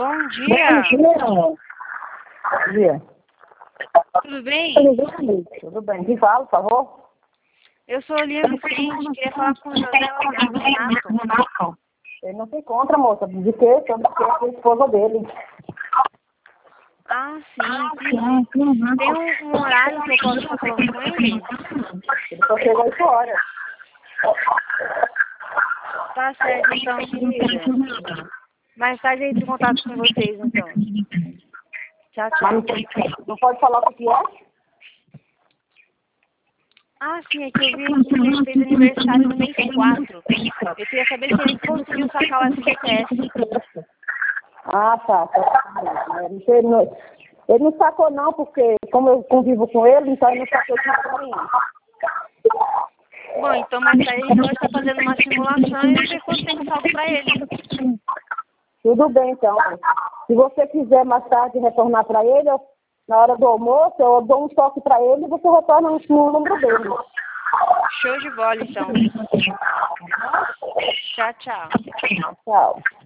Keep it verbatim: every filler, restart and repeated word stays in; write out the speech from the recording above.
Bom dia. Bom dia. Tudo bem? Tudo bem. Quem fala, por favor? Eu sou a Lia Vicente, queria falar com o José Renato. Ele não se encontra, moça. De quê? Sobre o quê? É a esposa dele. Ah, sim. Tem um, um horário que eu posso estar falando com ele? Ele só chega às oito horas. Tá certo, então, querida. Mais tarde eu entro em contato com vocês, então. Tchau, tchau. Não pode falar o que é? Ah, sim, é que eu vi aqui que ele fez aniversário no mês quatro. Eu queria saber se ele conseguiu sacar o F G T S. Ah, tá. tá. Ele, não, ele não sacou não, porque como eu convivo com ele, então ele não sacou de manhã. Bom, então mais tarde a gente pode estar fazendo uma simulação e ver quanto tempo saldo pra ele. Tudo bem, então. Se você quiser mais tarde retornar para ele, eu, na hora do almoço, eu dou um toque para ele e você retorna no número dele. Show de bola, então. Tchau, tchau. Tchau.